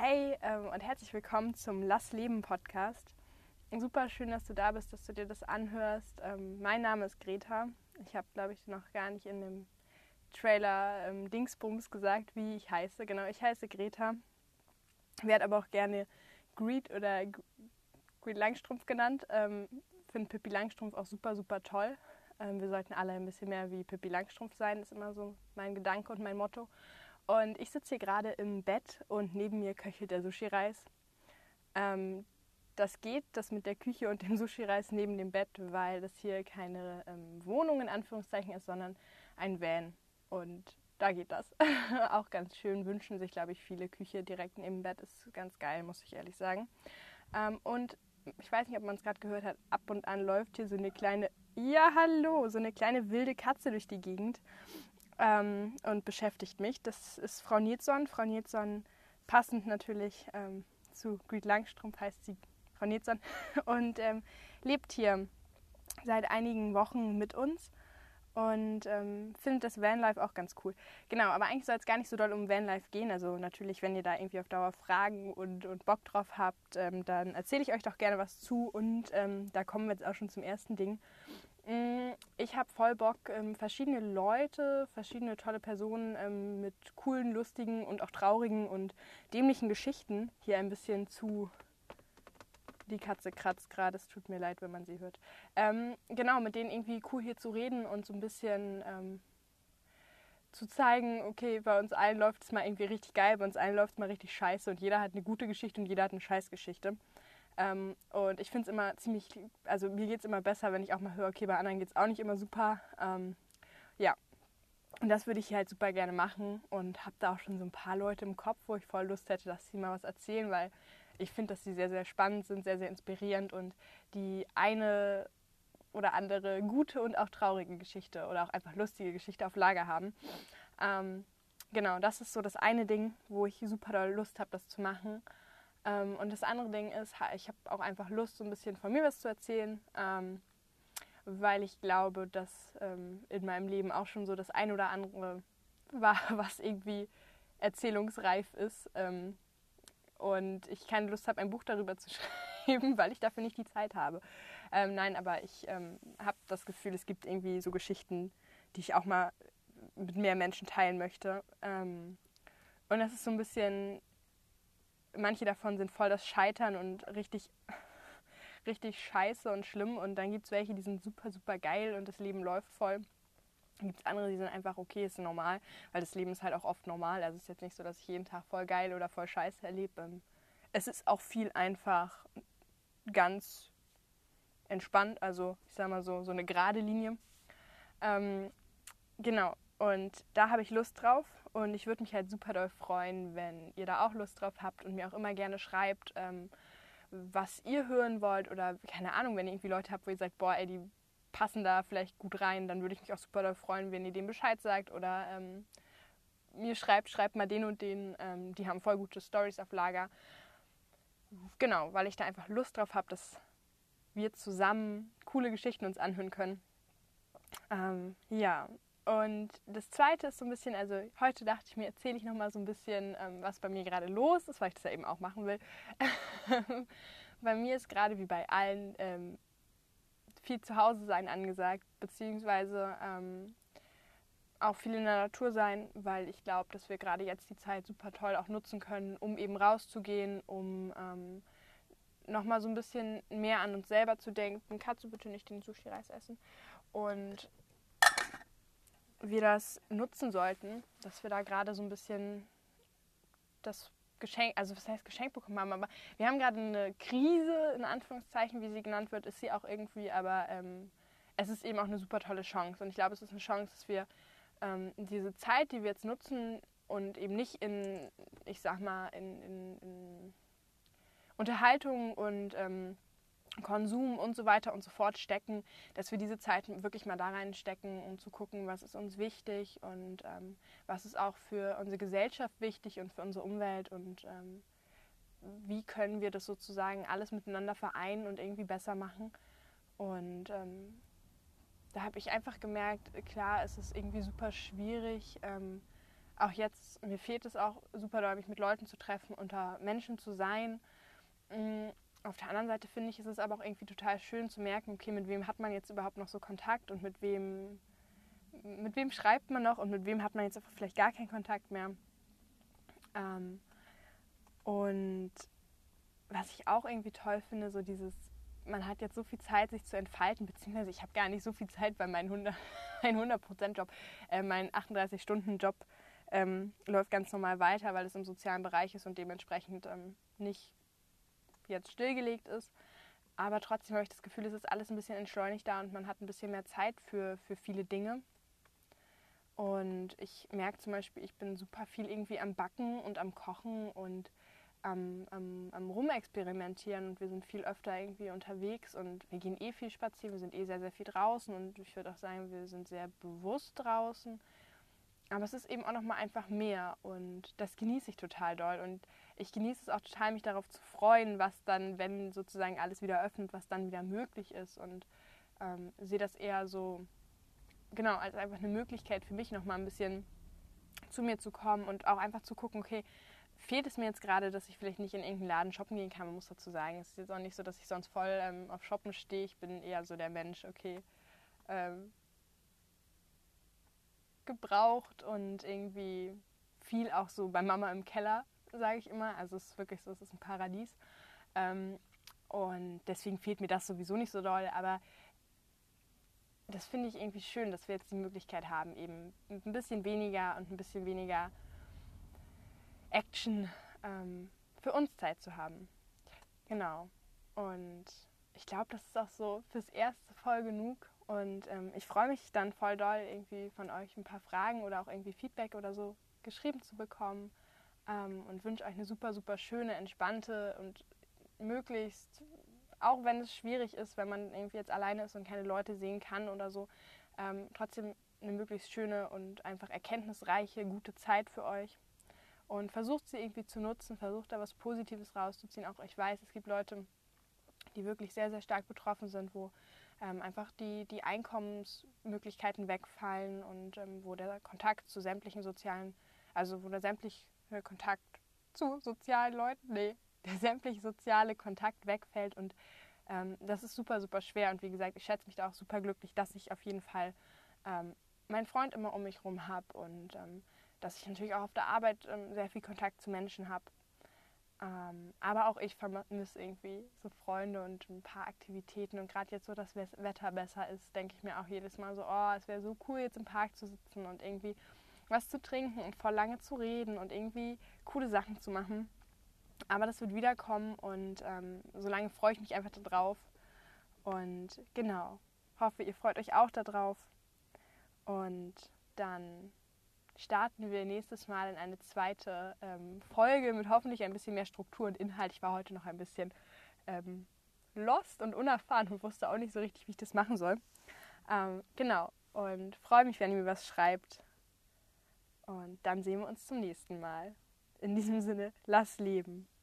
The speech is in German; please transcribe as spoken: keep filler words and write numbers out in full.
Hey ähm, und herzlich willkommen zum Lass Leben Podcast. Super schön, dass du da bist, dass du dir das anhörst. Ähm, mein Name ist Greta. Ich habe, glaube ich, noch gar nicht in dem Trailer ähm, Dingsbums gesagt, wie ich heiße. Genau, ich heiße Greta. Werde aber auch gerne Greet oder Greet Langstrumpf genannt. Ähm, Finde Pippi Langstrumpf auch super, super toll. Ähm, wir sollten alle ein bisschen mehr wie Pippi Langstrumpf sein, ist immer so mein Gedanke und mein Motto. Und ich sitze hier gerade im Bett und neben mir köchelt der Sushi-Reis. Ähm, das geht, das mit der Küche und dem Sushi-Reis neben dem Bett, weil das hier keine ähm, Wohnung in Anführungszeichen ist, sondern ein Van. Und da geht das. Auch ganz schön, wünschen sich, glaube ich, viele Küche direkt neben dem Bett. Ist ganz geil, muss ich ehrlich sagen. Ähm, und ich weiß nicht, ob man es gerade gehört hat, ab und an läuft hier so eine kleine, ja hallo, so eine kleine wilde Katze durch die Gegend. Ähm, und beschäftigt mich. Das ist Frau Nilsson. Frau Nilsson, passend natürlich ähm, zu Greet Langstrumpf, heißt sie Frau Nilsson und ähm, lebt hier seit einigen Wochen mit uns und ähm, findet das Vanlife auch ganz cool. Genau, aber eigentlich soll es gar nicht so doll um Vanlife gehen. Also natürlich, wenn ihr da irgendwie auf Dauer Fragen und, und Bock drauf habt, ähm, dann erzähle ich euch doch gerne was zu und ähm, da kommen wir jetzt auch schon zum ersten Ding. Ich habe voll Bock, ähm, verschiedene Leute, verschiedene tolle Personen ähm, mit coolen, lustigen und auch traurigen und dämlichen Geschichten hier ein bisschen zu... Die Katze kratzt gerade, es tut mir leid, wenn man sie hört. Ähm, genau, mit denen irgendwie cool hier zu reden und so ein bisschen ähm, zu zeigen, okay, bei uns allen läuft es mal irgendwie richtig geil, bei uns allen läuft es mal richtig scheiße und jeder hat eine gute Geschichte und jeder hat eine Scheißgeschichte. Ähm, und ich finde es immer ziemlich, also mir geht es immer besser, wenn ich auch mal höre, okay, bei anderen geht es auch nicht immer super. Ähm, ja, und das würde ich halt super gerne machen und habe da auch schon so ein paar Leute im Kopf, wo ich voll Lust hätte, dass sie mal was erzählen, weil ich finde, dass sie sehr, sehr spannend sind, sehr, sehr inspirierend und die eine oder andere gute und auch traurige Geschichte oder auch einfach lustige Geschichte auf Lager haben. Ähm, genau, das ist so das eine Ding, wo ich super doll Lust habe, das zu machen. Ähm, und das andere Ding ist, ich habe auch einfach Lust, so ein bisschen von mir was zu erzählen, ähm, weil ich glaube, dass ähm, in meinem Leben auch schon so das ein oder andere war, was irgendwie erzählungsreif ist. Ähm, und ich keine Lust habe, ein Buch darüber zu schreiben, weil ich dafür nicht die Zeit habe. Ähm, nein, aber ich ähm, habe das Gefühl, es gibt irgendwie so Geschichten, die ich auch mal mit mehr Menschen teilen möchte. Ähm, und das ist so ein bisschen... Manche davon sind voll das Scheitern und richtig, richtig scheiße und schlimm. Und dann gibt es welche, die sind super, super geil und das Leben läuft voll. Dann gibt es andere, die sind einfach okay, ist normal. Weil das Leben ist halt auch oft normal. Also es ist jetzt nicht so, dass ich jeden Tag voll geil oder voll scheiße erlebe. Es ist auch viel einfach ganz entspannt. Also ich sag mal so, so eine gerade Linie. Ähm, genau. Und da habe ich Lust drauf und ich würde mich halt super doll freuen, wenn ihr da auch Lust drauf habt und mir auch immer gerne schreibt, ähm, was ihr hören wollt oder keine Ahnung, wenn ihr irgendwie Leute habt, wo ihr sagt, boah, ey, die passen da vielleicht gut rein, dann würde ich mich auch super doll freuen, wenn ihr dem Bescheid sagt oder ähm, mir schreibt, schreibt mal den und den, ähm, die haben voll gute Storys auf Lager. Genau, weil ich da einfach Lust drauf habe, dass wir zusammen coole Geschichten uns anhören können. Ähm, ja, und das Zweite ist so ein bisschen, also heute dachte ich mir, erzähle ich nochmal so ein bisschen, ähm, was bei mir gerade los ist, weil ich das ja eben auch machen will. Bei mir ist gerade wie bei allen ähm, viel zu Hause sein angesagt, beziehungsweise ähm, auch viel in der Natur sein, weil ich glaube, dass wir gerade jetzt die Zeit super toll auch nutzen können, um eben rauszugehen, um ähm, nochmal so ein bisschen mehr an uns selber zu denken. Kannst du bitte nicht den Sushi-Reis essen? Und wir das nutzen sollten, dass wir da gerade so ein bisschen das Geschenk, also was heißt Geschenk bekommen haben, aber wir haben gerade eine Krise, in Anführungszeichen, wie sie genannt wird, ist sie auch irgendwie, aber ähm, es ist eben auch eine super tolle Chance und ich glaube, es ist eine Chance, dass wir ähm, diese Zeit, die wir jetzt nutzen und eben nicht in, ich sag mal, in, in, in Unterhaltung und ähm, Konsum und so weiter und so fort stecken, dass wir diese Zeit wirklich mal da reinstecken, um zu gucken, was ist uns wichtig und ähm, was ist auch für unsere Gesellschaft wichtig und für unsere Umwelt und ähm, wie können wir das sozusagen alles miteinander vereinen und irgendwie besser machen. Und ähm, da habe ich einfach gemerkt, klar, es ist irgendwie super schwierig, ähm, auch jetzt, mir fehlt es auch super doll, mich mit Leuten zu treffen, unter Menschen zu sein. Auf der anderen Seite finde ich, ist es aber auch irgendwie total schön zu merken, okay, mit wem hat man jetzt überhaupt noch so Kontakt und mit wem, mit wem schreibt man noch und mit wem hat man jetzt vielleicht gar keinen Kontakt mehr. Ähm, und was ich auch irgendwie toll finde, so dieses, man hat jetzt so viel Zeit, sich zu entfalten, beziehungsweise ich habe gar nicht so viel Zeit, weil mein hundert Prozent Job, äh, mein achtunddreißig Stunden Job ähm, läuft ganz normal weiter, weil es im sozialen Bereich ist und dementsprechend ähm, nicht jetzt stillgelegt ist. Aber trotzdem habe ich das Gefühl, es ist alles ein bisschen entschleunigter und man hat ein bisschen mehr Zeit für, für viele Dinge. Und ich merke zum Beispiel, ich bin super viel irgendwie am Backen und am Kochen und am, am, am Rumexperimentieren und wir sind viel öfter irgendwie unterwegs und wir gehen eh viel spazieren, wir sind eh sehr, sehr viel draußen und ich würde auch sagen, wir sind sehr bewusst draußen. Aber es ist eben auch nochmal einfach mehr und das genieße ich total doll und ich genieße es auch total, mich darauf zu freuen, was dann, wenn sozusagen alles wieder öffnet, was dann wieder möglich ist und ähm, sehe das eher so, genau, als einfach eine Möglichkeit für mich nochmal ein bisschen zu mir zu kommen und auch einfach zu gucken, okay, fehlt es mir jetzt gerade, dass ich vielleicht nicht in irgendeinen Laden shoppen gehen kann. Man muss dazu sagen, es ist jetzt auch nicht so, dass ich sonst voll ähm, auf Shoppen stehe. Ich bin eher so der Mensch, okay, ähm, gebraucht und irgendwie viel auch so bei Mama im Keller, sage ich immer. Also es ist wirklich so, es ist ein Paradies. Ähm, und deswegen fehlt mir das sowieso nicht so doll, aber das finde ich irgendwie schön, dass wir jetzt die Möglichkeit haben, eben ein bisschen weniger und ein bisschen weniger Action ähm, für uns Zeit zu haben. Genau. Und ich glaube, das ist auch so fürs Erste voll genug. Und ähm, ich freue mich dann voll doll, irgendwie von euch ein paar Fragen oder auch irgendwie Feedback oder so geschrieben zu bekommen. Ähm, und wünsche euch eine super, super schöne, entspannte und möglichst, auch wenn es schwierig ist, wenn man irgendwie jetzt alleine ist und keine Leute sehen kann oder so, ähm, trotzdem eine möglichst schöne und einfach erkenntnisreiche, gute Zeit für euch. Und versucht sie irgendwie zu nutzen, versucht da was Positives rauszuziehen. Auch ich weiß, es gibt Leute, die wirklich sehr, sehr stark betroffen sind, wo ähm, einfach die, die Einkommensmöglichkeiten wegfallen und ähm, wo der Kontakt zu sämtlichen sozialen, also wo der sämtliche Kontakt zu sozialen Leuten, nee, der sämtliche soziale Kontakt wegfällt und ähm, das ist super, super schwer und wie gesagt, ich schätze mich da auch super glücklich, dass ich auf jeden Fall ähm, meinen Freund immer um mich herum habe und ähm, dass ich natürlich auch auf der Arbeit ähm, sehr viel Kontakt zu Menschen habe. Ähm, aber auch ich vermisse irgendwie so Freunde und ein paar Aktivitäten. Und gerade jetzt, so das Wetter besser ist, denke ich mir auch jedes Mal so, oh, es wäre so cool, jetzt im Park zu sitzen und irgendwie was zu trinken und voll lange zu reden und irgendwie coole Sachen zu machen. Aber das wird wiederkommen und ähm, solange freue ich mich einfach darauf. Und genau, hoffe, ihr freut euch auch darauf. Und dann starten wir nächstes Mal in eine zweite ähm, Folge mit hoffentlich ein bisschen mehr Struktur und Inhalt. Ich war heute noch ein bisschen ähm, lost und unerfahren und wusste auch nicht so richtig, wie ich das machen soll. Ähm, genau, und freue mich, wenn ihr mir was schreibt. Und dann sehen wir uns zum nächsten Mal. In diesem Sinne, lass leben.